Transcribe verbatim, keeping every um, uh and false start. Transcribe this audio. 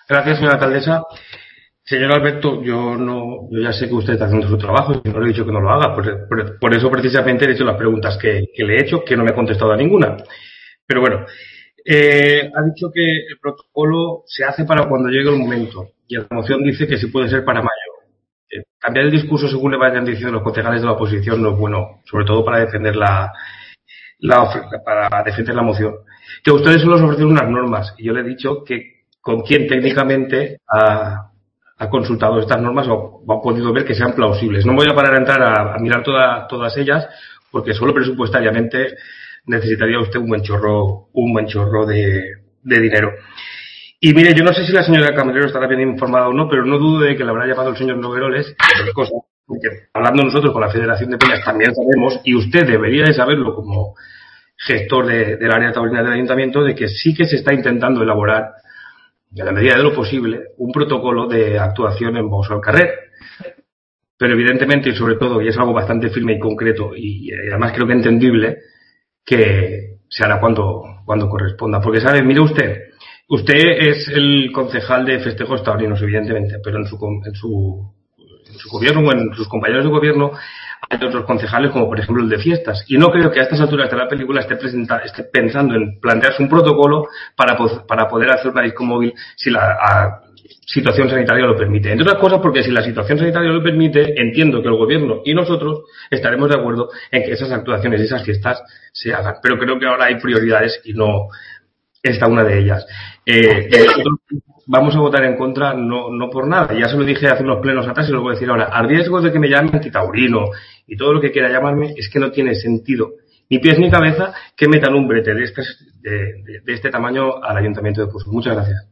Gracias, señora alcaldesa. Señor Alberto, yo no, yo ya sé que usted está haciendo su trabajo y no le he dicho que no lo haga. Por, por, por eso precisamente he hecho las preguntas que, que le he hecho, que no me ha contestado a ninguna. Pero bueno, eh, ha dicho que el protocolo se hace para cuando llegue el momento. Y la moción dice que sí puede ser para mayo. Eh, cambiar el discurso según le vayan diciendo los concejales de la oposición no es bueno, sobre todo para defender la, la para defender la moción. Que ustedes solo les ofrecen unas normas. Y yo le he dicho que con quién técnicamente ha ha consultado estas normas o ha podido ver que sean plausibles. No voy a parar a entrar a, a mirar toda, todas ellas, porque solo presupuestariamente necesitaría usted un buen chorro, un buen chorro de, de dinero. Y mire, yo no sé si la señora Camarero estará bien informada o no, pero no dudo de que le habrá llamado el señor Nogueroles, entre cosas, porque hablando nosotros con la Federación de Peñas también sabemos, y usted debería de saberlo como gestor de, del área taurina del ayuntamiento, de que sí que se está intentando elaborar, en la medida de lo posible, un protocolo de actuación en Box al Carrer. Pero evidentemente, y sobre todo, y es algo bastante firme y concreto, y, y además creo que entendible, que se hará cuando, cuando corresponda. Porque, ¿sabe? Mire usted, usted es el concejal de festejos taurinos, evidentemente, pero en su, en su, en su gobierno o en sus compañeros de gobierno hay otros concejales, como por ejemplo el de fiestas. Y no creo que a estas alturas de la película esté, presenta, esté pensando en plantearse un protocolo para, para poder hacer una disco móvil si la a, situación sanitaria lo permite. Entre otras cosas, porque si la situación sanitaria lo permite, entiendo que el gobierno y nosotros estaremos de acuerdo en que esas actuaciones y esas fiestas se hagan. Pero creo que ahora hay prioridades y no esta una de ellas. Eh, nosotros vamos a votar en contra no, no por nada. Ya se lo dije hace unos plenos atrás y lo voy a decir ahora. Al riesgo de que me llamen antitaurino y todo lo que quiera llamarme, es que no tiene sentido, ni pies ni cabeza, que metan un brete de este, de, de, de este tamaño al Ayuntamiento de Pozuelo. Muchas gracias.